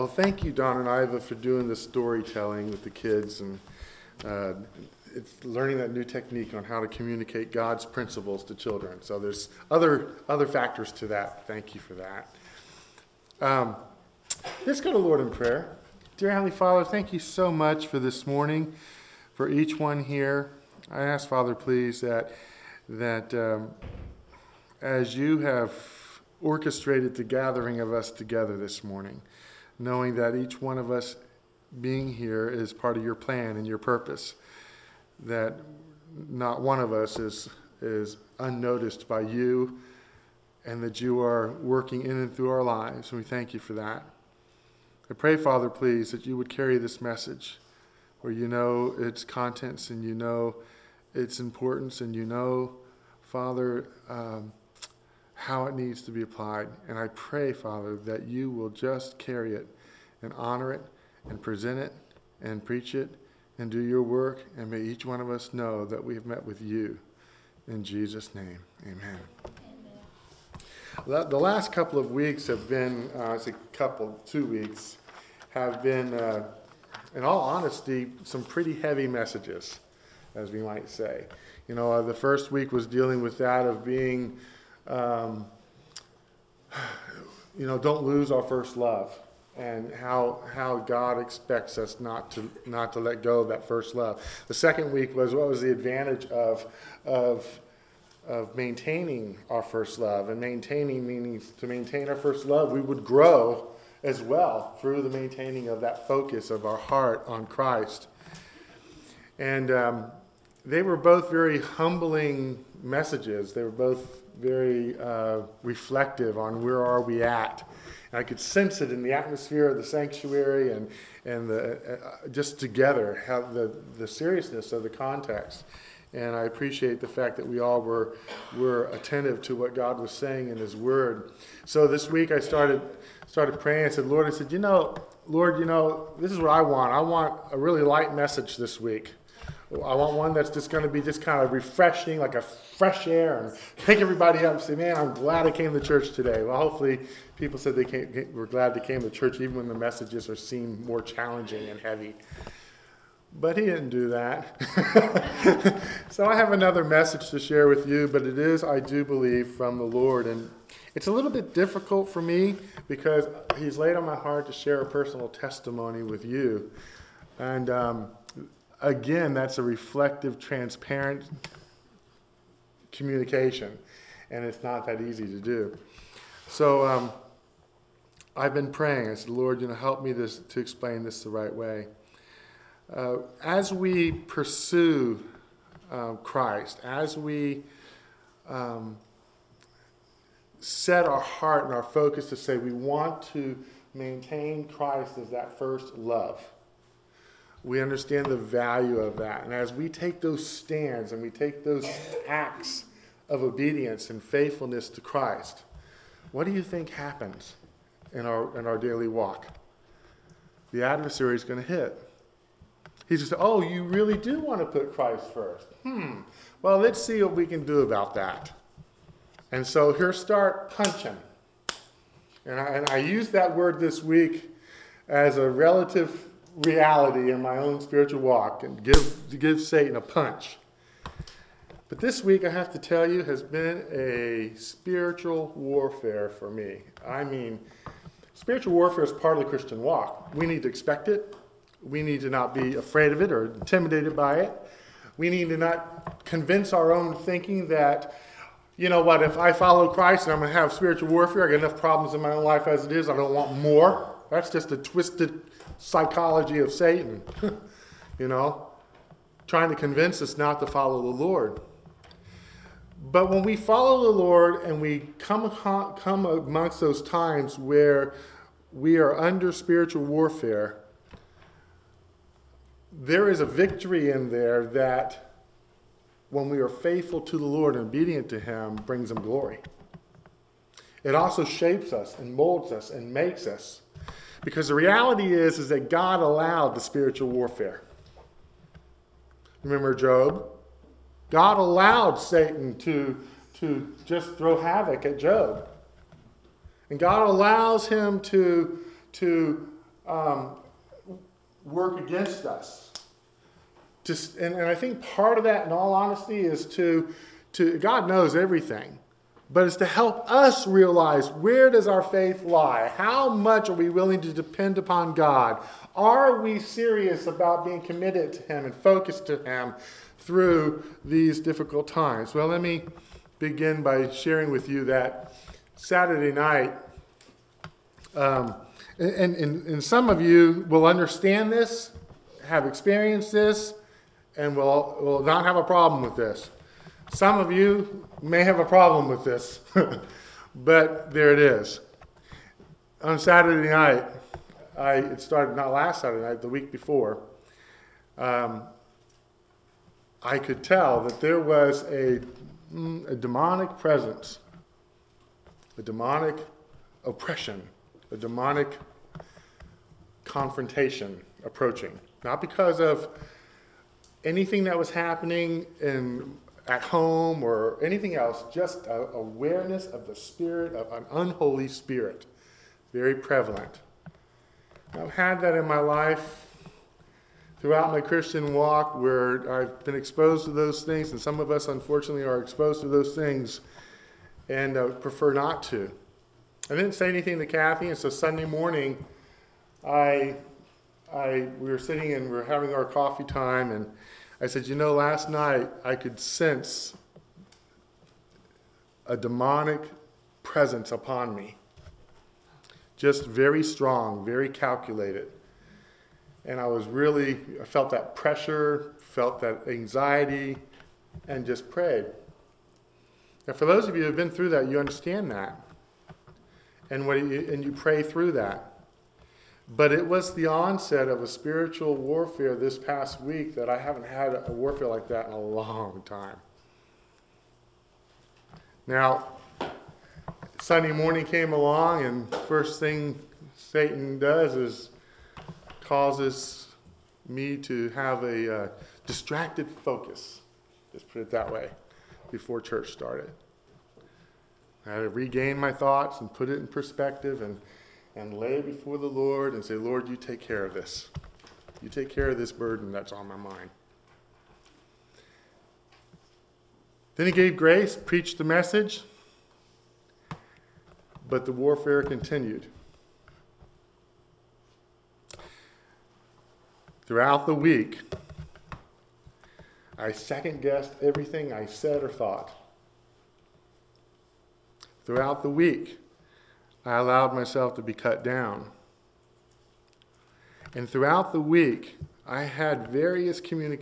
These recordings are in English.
Well, thank you, Don and Iva, for doing the storytelling with the kids and it's learning that new technique on how to communicate God's principles to children. So there's other factors to that. Thank you for that. Let's go to Lord in prayer. Dear Heavenly Father, thank you so much for this morning, for each one here. I ask, Father, please, that as you have orchestrated the gathering of us together this morning, knowing that each one of us being here is part of your plan and your purpose, that not one of us is unnoticed by you, and that you are working in and through our lives, and we thank you for that. I pray, Father, please, that you would carry this message where you know its contents and you know its importance and you know, Father, how it needs to be applied. And I pray, Father, that you will just carry it and honor it and present it and preach it and do your work. And may each one of us know that we have met with you. In Jesus' name, amen. The last couple of weeks have been, 2 weeks, have been, in all honesty, some pretty heavy messages, as we might say. You know, the first week was dealing with that of being, don't lose our first love, and how God expects us not to let go of that first love. The second week was what was the advantage of maintaining our first love, and maintaining meaning to maintain our first love, we would grow as well through the maintaining of that focus of our heart on Christ. And they were both very humbling messages. They were both very reflective on where are we at. And I could sense it in the atmosphere of the sanctuary and the just together, how the seriousness of the context. And I appreciate the fact that we all were attentive to what God was saying in His Word. So this week I started praying. I said, Lord, this is what I want. I want a really light message this week. I want one that's just going to be just kind of refreshing, like a fresh air, and pick everybody up and say, man, I'm glad I came to church today. Well, hopefully people said were glad they came to church even when the messages seem more challenging and heavy. But He didn't do that. So I have another message to share with you, but it is, I do believe, from the Lord. And it's a little bit difficult for me because He's laid on my heart to share a personal testimony with you. And again, that's a reflective, transparent communication. And it's not that easy to do. So I've been praying. I said, Lord, help me to explain this the right way. As we pursue Christ, as we set our heart and our focus to say we want to maintain Christ as that first love, we understand the value of that. And as we take those stands and we take those acts of obedience and faithfulness to Christ, what do you think happens in our daily walk? The adversary is going to hit. He's going to say, oh, you really do want to put Christ first. Well, let's see what we can do about that. And so he'll start punching. And I used that word this week as a relative reality in my own spiritual walk, and give Satan a punch. But this week, I have to tell you, has been a spiritual warfare for me. I mean, spiritual warfare is part of the Christian walk. We need to expect it. We need to not be afraid of it or intimidated by it. We need to not convince our own thinking that, you know what, if I follow Christ and I'm going to have spiritual warfare, I got enough problems in my own life as it is, I don't want more. That's just a twisted psychology of Satan, trying to convince us not to follow the Lord. But when we follow the Lord and we come amongst those times where we are under spiritual warfare, there is a victory in there that when we are faithful to the Lord and obedient to Him brings Him glory. It also shapes us and molds us and makes us. Because the reality is that God allowed the spiritual warfare. Remember Job? God allowed Satan to just throw havoc at Job. And God allows him to work against us. And I think part of that, in all honesty, is to God knows everything, but it's to help us realize, where does our faith lie? How much are we willing to depend upon God? Are we serious about being committed to Him and focused to Him through these difficult times? Well, let me begin by sharing with you that Saturday night, and some of you will understand this, have experienced this, and will not have a problem with this. Some of you may have a problem with this, but there it is. On Saturday night, it started not last Saturday night, the week before, I could tell that there was a demonic presence, a demonic oppression, a demonic confrontation approaching. Not because of anything that was happening at home or anything else, just awareness of the spirit of an unholy spirit, very prevalent. I've had that in my life throughout my Christian walk, where I've been exposed to those things, and some of us unfortunately are exposed to those things and prefer not to. I didn't say anything to Kathy, and so Sunday morning we were sitting and we were having our coffee time, and I said, last night I could sense a demonic presence upon me. Just very strong, very calculated. And I felt that pressure, felt that anxiety, and just prayed. Now, for those of you who have been through that, you understand that. And you pray through that. But it was the onset of a spiritual warfare this past week that I haven't had a warfare like that in a long time. Now, Sunday morning came along, and first thing Satan does is causes me to have a distracted focus, just put it that way, before church started. I had to regain my thoughts and put it in perspective and lay it before the Lord and say, Lord, you take care of this. You take care of this burden that's on my mind. Then he gave grace, preached the message, but the warfare continued. Throughout the week, I second-guessed everything I said or thought. Throughout the week, I allowed myself to be cut down. And throughout the week, I had various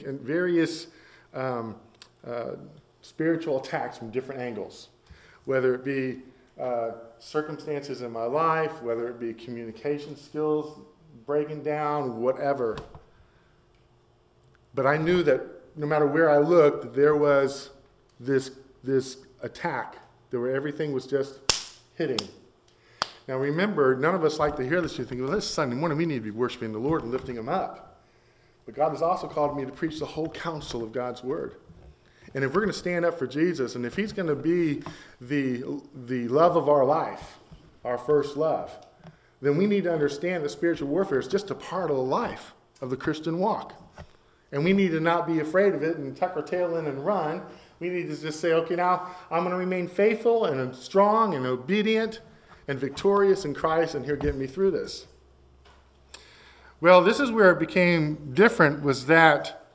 spiritual attacks from different angles, whether it be circumstances in my life, whether it be communication skills breaking down, whatever. But I knew that no matter where I looked, there was this attack, where everything was just hitting. Now remember, none of us like to hear this. You think, well, this Sunday morning we need to be worshiping the Lord and lifting Him up. But God has also called me to preach the whole counsel of God's Word. And if we're going to stand up for Jesus, and if He's going to be the love of our life, our first love, then we need to understand that spiritual warfare is just a part of the life of the Christian walk. And we need to not be afraid of it and tuck our tail in and run. We need to just say, okay, now I'm going to remain faithful and strong and obedient and victorious in Christ, and He'll get me through this. Well, this is where it became different, was that,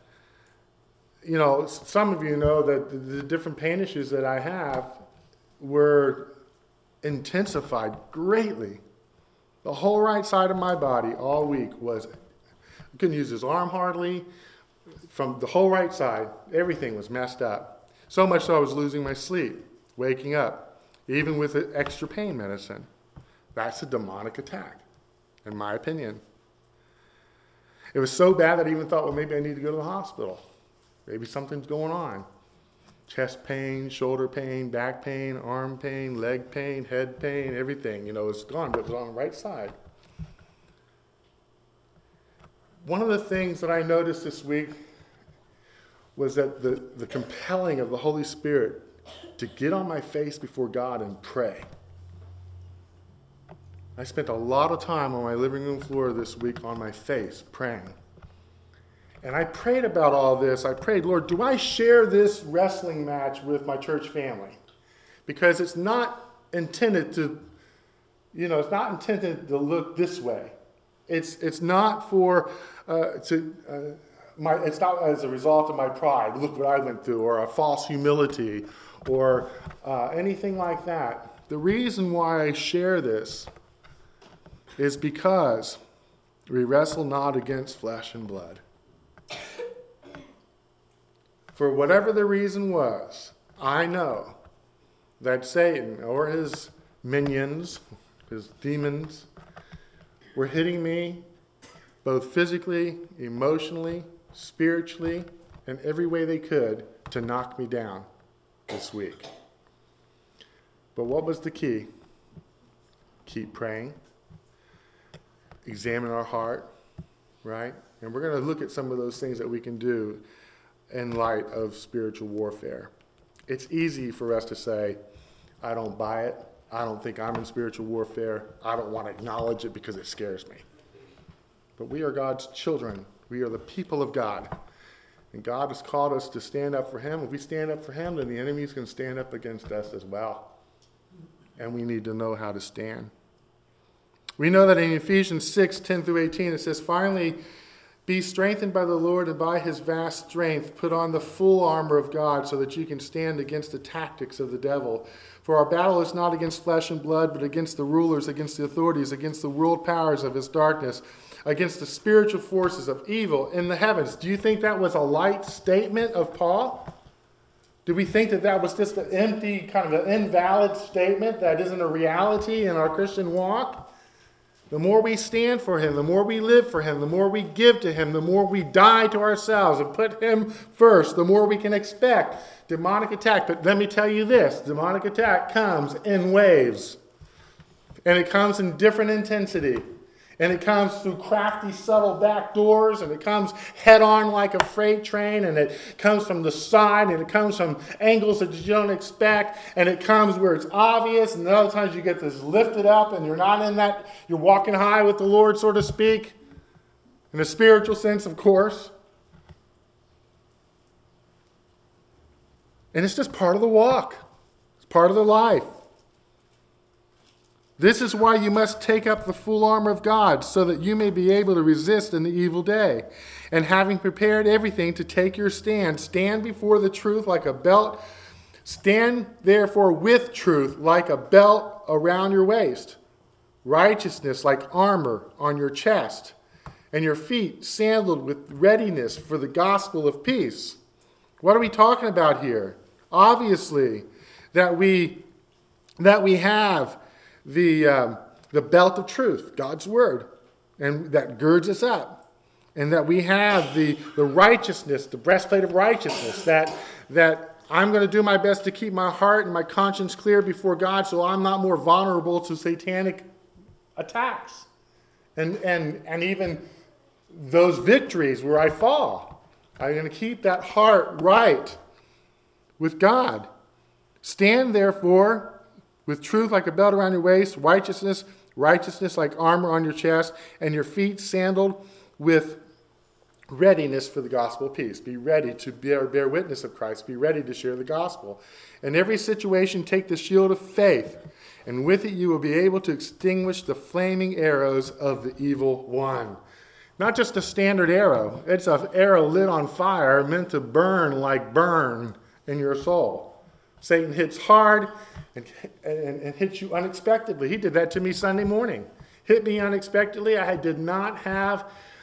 some of you know that the different pain issues that I have were intensified greatly. The whole right side of my body all week I couldn't use this arm hardly. From the whole right side, everything was messed up. So much so I was losing my sleep, waking up, even with extra pain medicine. That's a demonic attack, in my opinion. It was so bad that I even thought, well, maybe I need to go to the hospital. Maybe something's going on. Chest pain, shoulder pain, back pain, arm pain, leg pain, head pain, everything. It's gone, but it was on the right side. One of the things that I noticed this week was that the compelling of the Holy Spirit to get on my face before God and pray. I spent a lot of time on my living room floor this week on my face praying. And I prayed about all this. I prayed, Lord, do I share this wrestling match with my church family? Because it's not intended to, it's not intended to look this way. It's not for, it's not as a result of my pride. Look what I went through, or a false humility, or anything like that. The reason why I share this is because we wrestle not against flesh and blood. For whatever the reason was, I know that Satan or his minions, his demons, were hitting me both physically, emotionally, spiritually, in every way they could to knock me down this week. But what was the key? Keep praying. Examine our heart, right? And we're going to look at some of those things that we can do in light of spiritual warfare. It's easy for us to say, I don't buy it. I don't think I'm in spiritual warfare. I don't want to acknowledge it because it scares me. But we are God's children. We are the people of God. And God has called us to stand up for him. If we stand up for him, then the enemies can stand up against us as well. And we need to know how to stand. We know that in Ephesians 6:10-18, it says, finally, be strengthened by the Lord and by his vast strength. Put on the full armor of God so that you can stand against the tactics of the devil. For our battle is not against flesh and blood, but against the rulers, against the authorities, against the world powers of his darkness, against the spiritual forces of evil in the heavens. Do you think that was a light statement of Paul? Do we think that that was just an empty, kind of an invalid statement that isn't a reality in our Christian walk? The more we stand for him, the more we live for him, the more we give to him, the more we die to ourselves and put him first, the more we can expect demonic attack. But let me tell you this, demonic attack comes in waves. And it comes in different intensity. And it comes through crafty, subtle back doors, and it comes head on like a freight train, and it comes from the side, and it comes from angles that you don't expect, and it comes where it's obvious, and then other times you get this lifted up, and you're not in that, you're walking high with the Lord, so to speak, in a spiritual sense, of course. And it's just part of the walk. It's part of the life. This is why you must take up the full armor of God, so that you may be able to resist in the evil day. And having prepared everything to take your stand, stand before the truth like a belt. Stand therefore with truth like a belt around your waist. Righteousness like armor on your chest. And your feet sandaled with readiness for the gospel of peace. What are we talking about here? Obviously, that we have the belt of truth, God's word, and that girds us up, and that we have the righteousness, the breastplate of righteousness, that I'm going to do my best to keep my heart and my conscience clear before God, so I'm not more vulnerable to satanic attacks, and even those victories where I fall. I'm going to keep that heart right with God. Stand therefore with truth like a belt around your waist, righteousness like armor on your chest, and your feet sandaled with readiness for the gospel of peace. Be ready to bear witness of Christ. Be ready to share the gospel. In every situation, take the shield of faith, and with it you will be able to extinguish the flaming arrows of the evil one. Not just a standard arrow. It's an arrow lit on fire, meant to burn like burn in your soul. Satan hits hard and hits you unexpectedly. He did that to me Sunday morning. Hit me unexpectedly. I did not have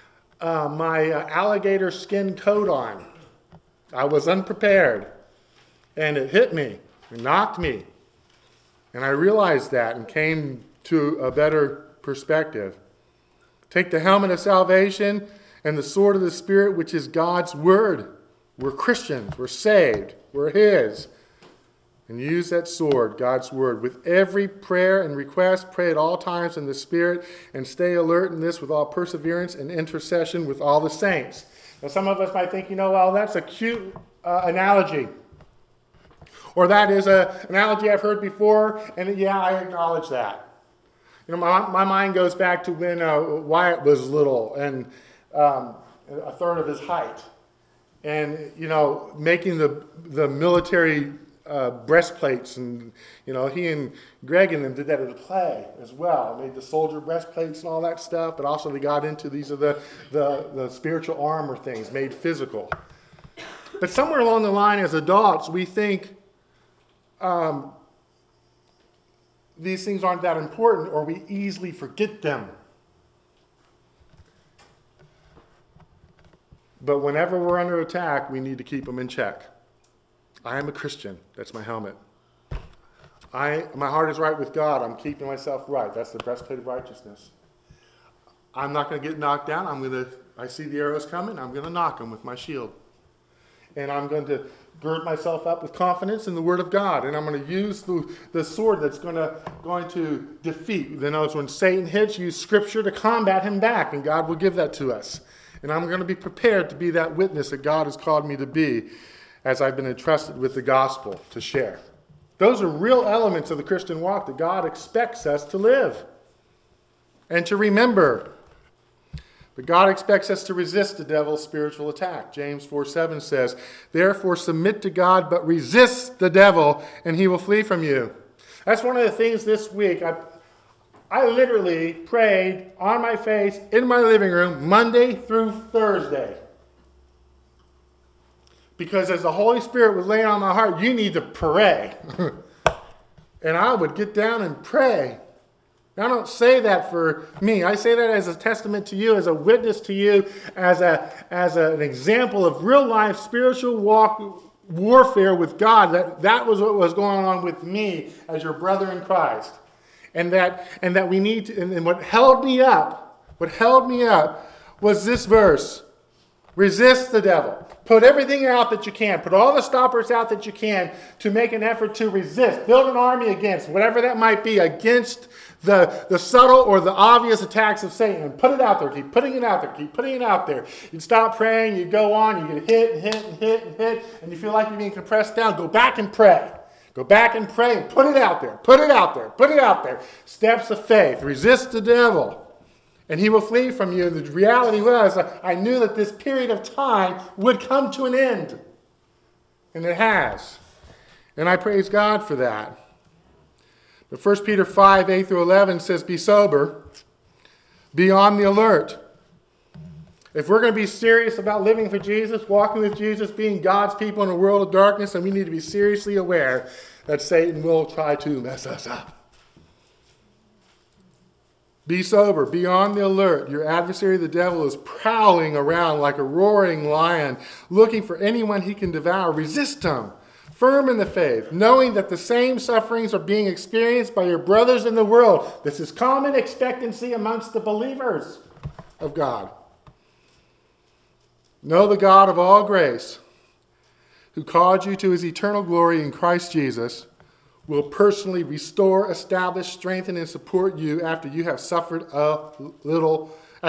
my alligator skin coat on. I was unprepared. And it hit me. It knocked me. And I realized that and came to a better perspective. Take the helmet of salvation and the sword of the Spirit, which is God's word. We're Christians. We're saved. We're his. And use that sword, God's word, with every prayer and request. Pray at all times in the Spirit, and stay alert in this with all perseverance and intercession with all the saints. Now, some of us might think, well, that's a cute analogy. Or that is an analogy I've heard before, and yeah, I acknowledge that. My mind goes back to when Wyatt was little and a third of his height. And, making the military breastplates. And, he and Greg and them did that at a play as well. Made the soldier breastplates and all that stuff. But also they got into these are the spiritual armor things made physical. But somewhere along the line as adults, we think these things aren't that important, or we easily forget them. But whenever we're under attack, we need to keep them in check. I am a Christian. That's my helmet. My heart is right with God. I'm keeping myself right. That's the breastplate of righteousness. I'm not going to get knocked down. I see the arrows coming. I'm going to knock them with my shield. And I'm going to gird myself up with confidence in the Word of God. And I'm going to use the sword that's going to defeat. In other words, when Satan hits, use Scripture to combat him back. And God will give that to us. And I'm going to be prepared to be that witness that God has called me to be as I've been entrusted with the gospel to share. Those are real elements of the Christian walk that God expects us to live and to remember. But God expects us to resist the devil's spiritual attack. James 4:7 says, "Therefore submit to God, but resist the devil, and he will flee from you." That's one of the things this week. I literally prayed on my face in my living room Monday through Thursday. Because as the Holy Spirit was laying on my heart, you need to pray. And I would get down and pray. I don't say that for me. I say that as a testament to you, as a witness to you, as an example of real life spiritual warfare with God. That was what was going on with me as your brother in Christ. And that we need to, and what held me up was this verse. Resist the devil. Put everything out that you can. Put all the stoppers out that you can to make an effort to resist. Build an army against, whatever that might be, against the subtle or the obvious attacks of Satan. And put it out there. Keep putting it out there. Keep putting it out there. You stop praying. You go on. You get hit and hit and hit and hit. And you feel like you're being compressed down. Go back and pray. Go back and pray and put it out there. Put it out there. Put it out there. Steps of faith. Resist the devil. And he will flee from you. And the reality was, I knew that this period of time would come to an end. And it has. And I praise God for that. But 1 Peter 5, 8 through 11 says, be sober. Be on the alert. If we're going to be serious about living for Jesus, walking with Jesus, being God's people in a world of darkness, then we need to be seriously aware that Satan will try to mess us up. Be sober, be on the alert. Your adversary, the devil, is prowling around like a roaring lion, looking for anyone he can devour. Resist him, firm in the faith, knowing that the same sufferings are being experienced by your brothers in the world. This is common expectancy amongst the believers of God. Know the God of all grace, who called you to his eternal glory in Christ Jesus, will personally restore, establish, strengthen, and support you after you have suffered a little.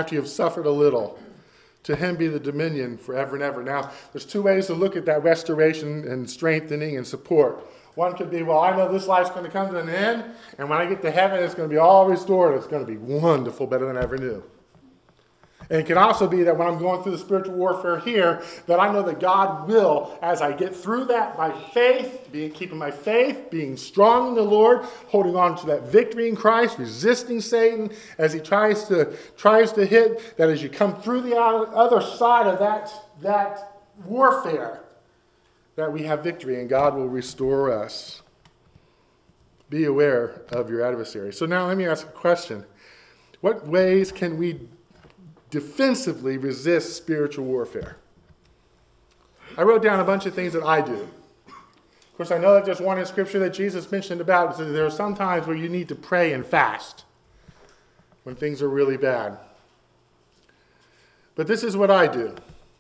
To him be the dominion forever and ever. Now, there's two ways to look at that restoration and strengthening and support. One could be, well, I know this life's going to come to an end, and when I get to heaven, it's going to be all restored. It's going to be wonderful, better than I ever knew. And it can also be that when I'm going through the spiritual warfare here, that I know that God will, as I get through that by faith, keeping my faith, being strong in the Lord, holding on to that victory in Christ, resisting Satan as he tries to hit, that as you come through the other side of that warfare, that we have victory and God will restore us. Be aware of your adversary. So now let me ask a question. What ways can we defensively resist spiritual warfare? I wrote down a bunch of things that I do. Of course, I know that there's one in Scripture that Jesus mentioned about. There are some times where you need to pray and fast when things are really bad. But this is what I do.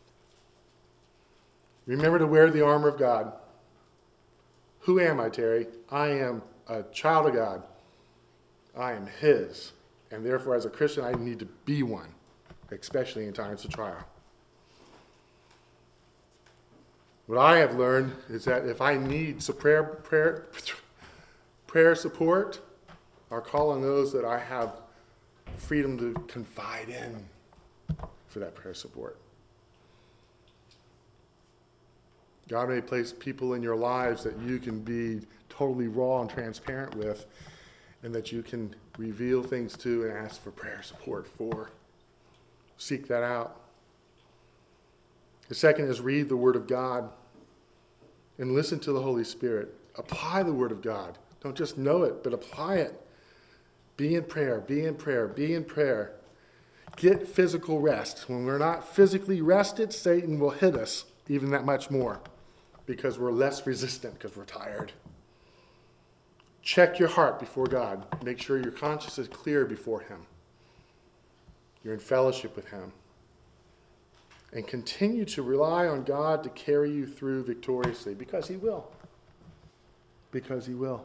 Remember to wear the armor of God. Who am I, Terry? I am a child of God. I am his. And therefore, as a Christian, I need to be one, especially in times of trial. What I have learned is that if I need some prayer support, or are call on those that I have freedom to confide in for that prayer support. God may place people in your lives that you can be totally raw and transparent with, and that you can reveal things to and ask for prayer support for. Seek that out. The second is read the Word of God and listen to the Holy Spirit. Apply the Word of God. Don't just know it, but apply it. Be in prayer, be in prayer, be in prayer. Get physical rest. When we're not physically rested, Satan will hit us even that much more because we're less resistant because we're tired. Check your heart before God. Make sure your conscience is clear before Him. You're in fellowship with Him. And continue to rely on God to carry you through victoriously because He will. Because He will.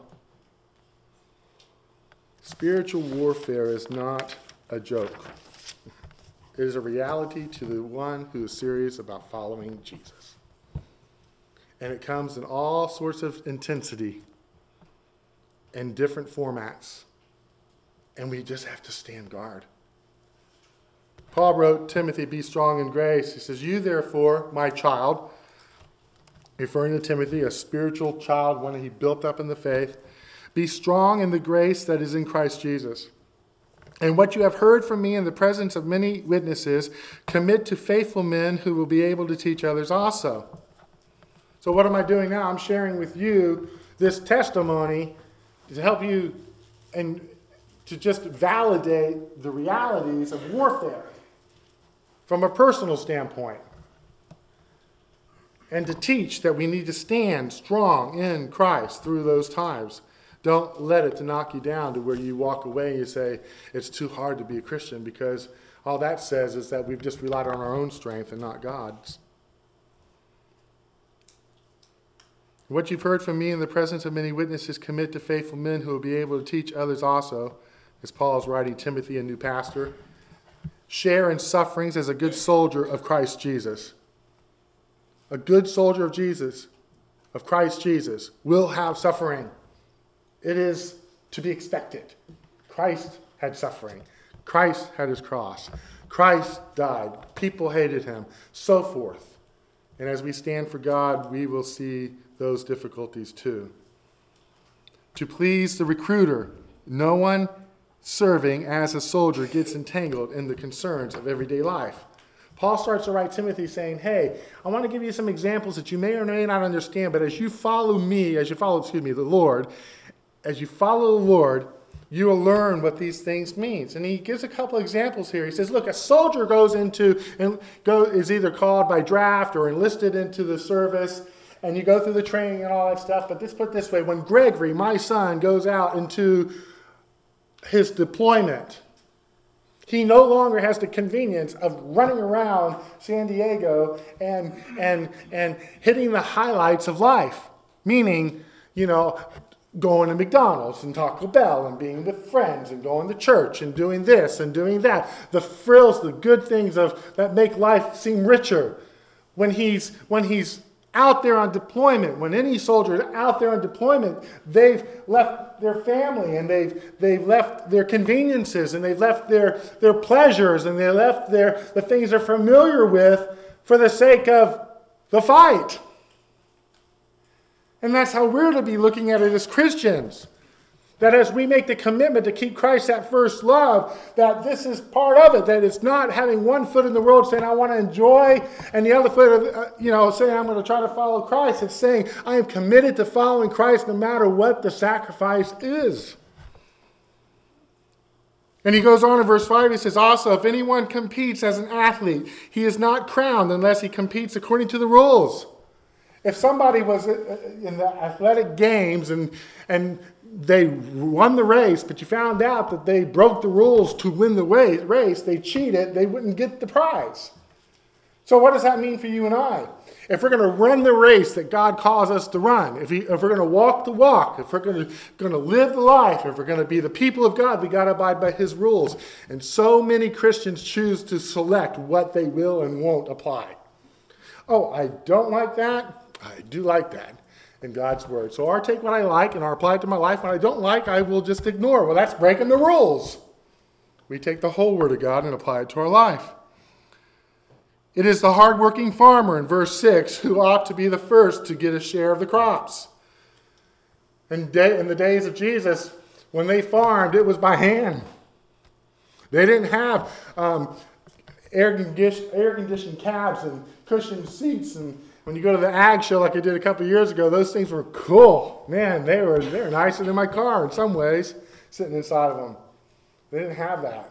Spiritual warfare is not a joke. It is a reality to the one who is serious about following Jesus. And it comes in all sorts of intensity and different formats. And we just have to stand guard. Paul wrote, Timothy, be strong in grace. He says, you therefore, my child, referring to Timothy, a spiritual child, one he built up in the faith, be strong in the grace that is in Christ Jesus. And what you have heard from me in the presence of many witnesses, commit to faithful men who will be able to teach others also. So what am I doing now? I'm sharing with you this testimony to help you and to just validate the realities of warfare from a personal standpoint. And to teach that we need to stand strong in Christ through those times. Don't let it to knock you down to where you walk away and you say, it's too hard to be a Christian, because all that says is that we've just relied on our own strength and not God's. What you've heard from me in the presence of many witnesses, commit to faithful men who will be able to teach others also, as Paul is writing Timothy, a new pastor. Share in sufferings as a good soldier of Christ Jesus. A good soldier of Jesus, of Christ Jesus, will have suffering. It is to be expected. Christ had suffering. Christ had his cross. Christ died. People hated him. So forth. And as we stand for God, we will see those difficulties too. To please the recruiter, no one serving as a soldier gets entangled in the concerns of everyday life. Paul starts to write Timothy saying, hey, I want to give you some examples that you may or may not understand, but as you follow me, the Lord, as you follow the Lord, you will learn what these things mean. And he gives a couple examples here. He says, look, a soldier is either called by draft or enlisted into the service, and you go through the training and all that stuff. But let's put it this way. When Gregory, my son, goes out into his deployment, he no longer has the convenience of running around San Diego and hitting the highlights of life. Meaning, going to McDonald's and Taco Bell and being with friends and going to church and doing this and doing that. The frills, the good things that make life seem richer. When he's out there on deployment, when any soldier is out there on deployment, they've left their family and they've left their conveniences and they've left their pleasures and they left the things they're familiar with for the sake of the fight. And that's how we're to be looking at it as Christians. That as we make the commitment to keep Christ that first love, that this is part of it. That it's not having one foot in the world saying, I want to enjoy, and the other foot, saying, I'm going to try to follow Christ. It's saying, I am committed to following Christ no matter what the sacrifice is. And he goes on in verse 5, he says, also, if anyone competes as an athlete, he is not crowned unless he competes according to the rules. If somebody was in the athletic games and they won the race, but you found out that they broke the rules to win the race, they cheated, they wouldn't get the prize. So what does that mean for you and I? If we're going to run the race that God calls us to run, if we're going to walk the walk, if we're going to live the life, if we're going to be the people of God, we got to abide by his rules. And so many Christians choose to select what they will and won't apply. Oh, I don't like that. I do like that. in God's word. So I'll take what I like and I'll apply it to my life. What I don't like, I will just ignore. Well, that's breaking the rules. We take the whole word of God and apply it to our life. It is the hardworking farmer in verse 6 who ought to be the first to get a share of the crops. In the days of Jesus, when they farmed, it was by hand. They didn't have air-conditioned cabs and cushioned seats. And when you go to the ag show like I did a couple years ago, those things were cool. Man, they were nicer than my car in some ways, sitting inside of them. They didn't have that.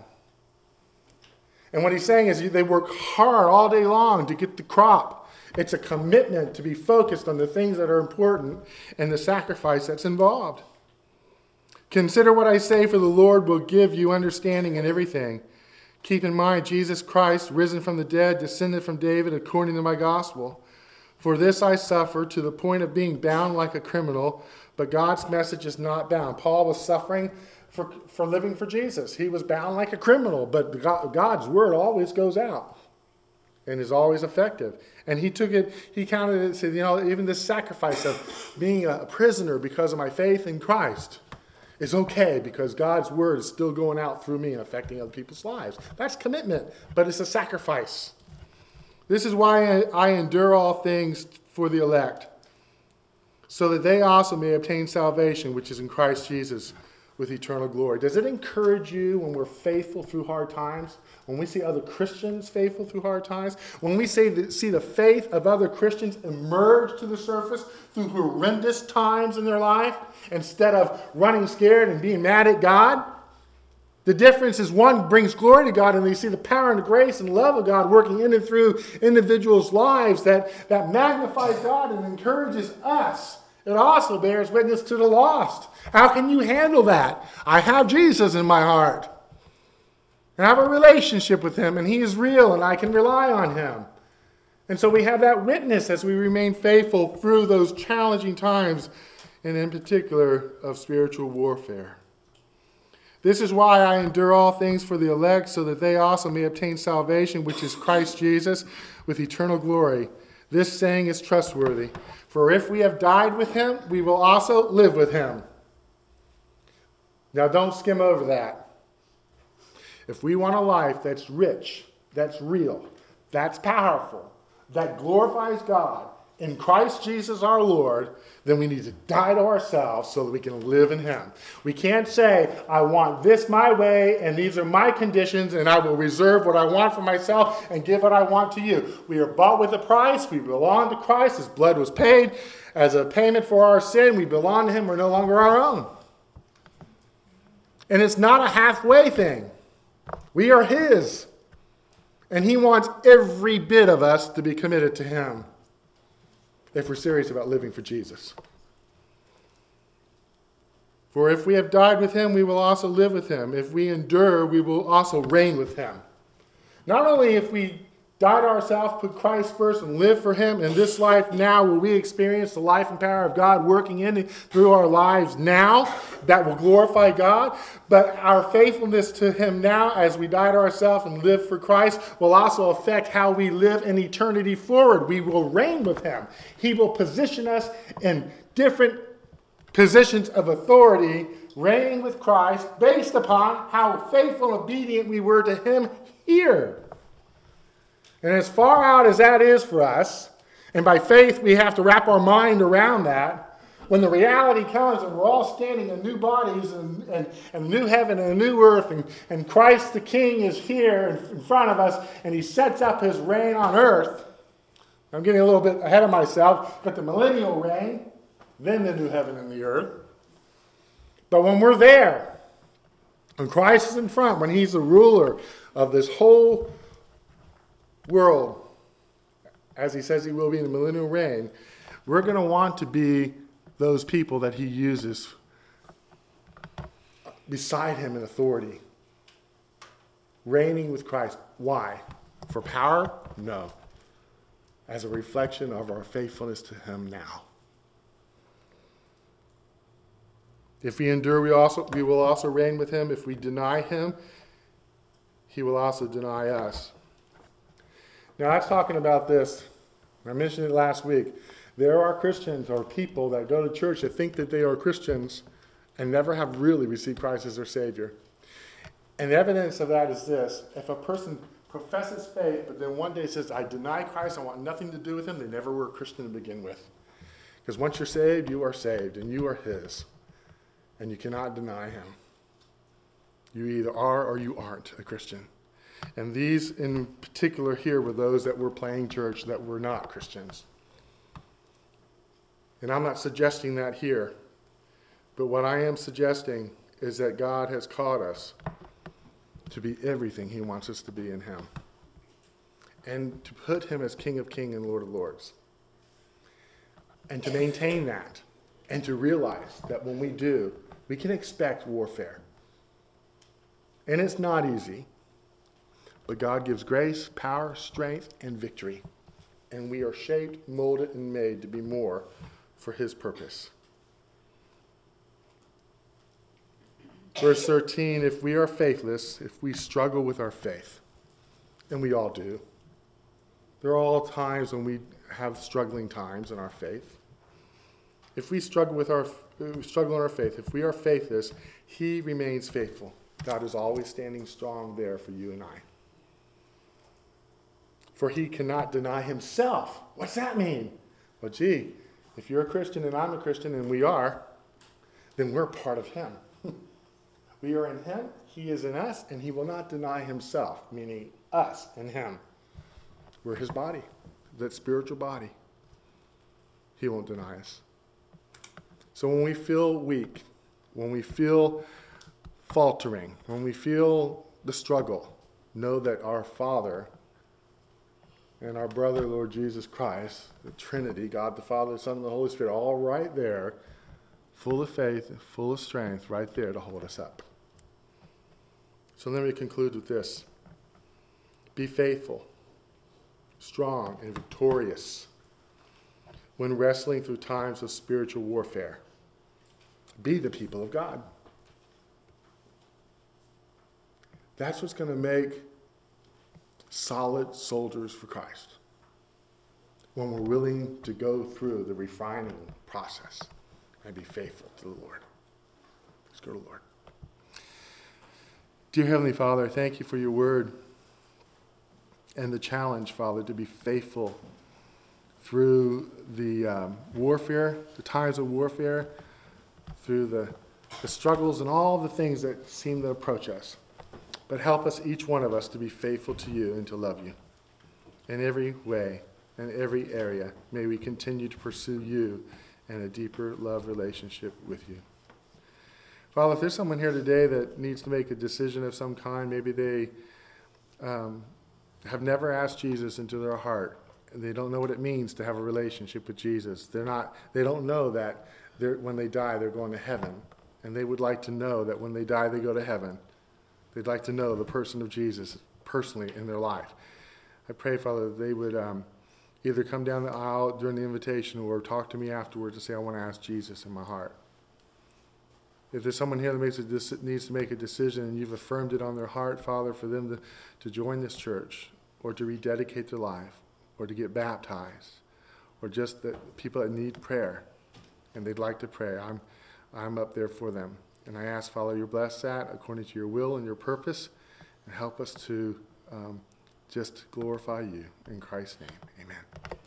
And what he's saying is they work hard all day long to get the crop. It's a commitment to be focused on the things that are important and the sacrifice that's involved. Consider what I say, for the Lord will give you understanding in everything. Keep in mind Jesus Christ, risen from the dead, descended from David according to my gospel. For this I suffer to the point of being bound like a criminal, but God's message is not bound. Paul was suffering for living for Jesus. He was bound like a criminal, but God's word always goes out and is always effective. And he counted it, said, even this sacrifice of being a prisoner because of my faith in Christ is okay because God's word is still going out through me and affecting other people's lives. That's commitment, but it's a sacrifice. This is why I endure all things for the elect, so that they also may obtain salvation, which is in Christ Jesus, with eternal glory. Does it encourage you when we're faithful through hard times? When we see other Christians faithful through hard times? When we see the faith of other Christians emerge to the surface through horrendous times in their life instead of running scared and being mad at God? The difference is one brings glory to God and they see the power and the grace and love of God working in and through individuals' lives that magnifies God and encourages us. It also bears witness to the lost. How can you handle that? I have Jesus in my heart. And I have a relationship with him, and he is real, and I can rely on him. And so we have that witness as we remain faithful through those challenging times, and in particular of spiritual warfare. This is why I endure all things for the elect, so that they also may obtain salvation, which is Christ Jesus, with eternal glory. This saying is trustworthy. For if we have died with him, we will also live with him. Now don't skim over that. If we want a life that's rich, that's real, that's powerful, that glorifies God in Christ Jesus our Lord, then we need to die to ourselves so that we can live in him. We can't say, I want this my way, and these are my conditions, and I will reserve what I want for myself and give what I want to you. We are bought with a price. We belong to Christ. His blood was paid as a payment for our sin. We belong to him. We're no longer our own. And it's not a halfway thing. We are his. And he wants every bit of us to be committed to him if we're serious about living for Jesus. For if we have died with him, we will also live with him. If we endure, we will also reign with him. Not only if we die to ourselves, put Christ first, and live for him in this life now, will we experience the life and power of God working in and through our lives now that will glorify God. But our faithfulness to him now as we die to ourselves and live for Christ will also affect how we live in eternity forward. We will reign with him. He will position us in different positions of authority, reigning with Christ based upon how faithful and obedient we were to him here. And as far out as that is for us, and by faith we have to wrap our mind around that, when the reality comes and we're all standing in new bodies and new heaven and a new earth, and Christ the King is here in front of us, and he sets up his reign on earth. I'm getting a little bit ahead of myself, but the millennial reign, then the new heaven and the earth. But when we're there, when Christ is in front, when he's the ruler of this whole world, as he says he will be in the millennial reign, we're going to want to be those people that he uses beside him in authority, reigning with Christ. Why? For power? No. As a reflection of our faithfulness to him now. If we endure, we will also reign with him. If we deny him, he will also deny us. Now, I was talking about this. I mentioned it last week. There are Christians or people that go to church that think that they are Christians and never have really received Christ as their Savior. And evidence of that is this: if a person professes faith, but then one day says, I deny Christ, I want nothing to do with him, they never were a Christian to begin with. Because once you're saved, you are saved, and you are his. And you cannot deny him. You either are or you aren't a Christian. And these in particular here were those that were playing church that were not Christians. And I'm not suggesting that here. But what I am suggesting is that God has called us to be everything he wants us to be in him. And to put him as King of Kings and Lord of Lords. And to maintain that. And to realize that when we do, we can expect warfare. And it's not easy. But God gives grace, power, strength, and victory. And we are shaped, molded, and made to be more for his purpose. Verse 13, if we are faithless, if we struggle with our faith, and we all do. There are all times when we have struggling times in our faith. If we struggle in our faith, if we are faithless, he remains faithful. God is always standing strong there for you and I. For he cannot deny himself. What's that mean? Well, gee, if you're a Christian and I'm a Christian, and we are, then we're part of him. We are in him, he is in us, and he will not deny himself, meaning us and him. We're his body, that spiritual body. He won't deny us. So when we feel weak, when we feel faltering, when we feel the struggle, know that our Father and our brother, Lord Jesus Christ, the Trinity, God the Father, the Son, and the Holy Spirit, all right there, full of faith, full of strength, right there to hold us up. So let me conclude with this. Be faithful, strong, and victorious when wrestling through times of spiritual warfare. Be the people of God. That's what's going to make solid soldiers for Christ. When we're willing to go through the refining process and be faithful to the Lord. Let's go to the Lord. Dear Heavenly Father, I thank you for your word and the challenge, Father, to be faithful through the warfare, the times of warfare, through the struggles and all the things that seem to approach us. But help us, each one of us, to be faithful to you and to love you. In every way, in every area, may we continue to pursue you and a deeper love relationship with you. Father, if there's someone here today that needs to make a decision of some kind, maybe they have never asked Jesus into their heart, and they don't know what it means to have a relationship with Jesus. They don't know that when they die, they're going to heaven, and they would like to know that when they die, they go to heaven. They'd like to know the person of Jesus personally in their life. I pray, Father, that they would either come down the aisle during the invitation or talk to me afterwards and say, I want to ask Jesus in my heart. If there's someone here that needs to make a decision and you've affirmed it on their heart, Father, for them to join this church or to rededicate their life or to get baptized or just that people that need prayer and they'd like to pray, I'm up there for them. And I ask, Father, you bless that according to your will and your purpose and help us to just glorify you. In Christ's name, amen.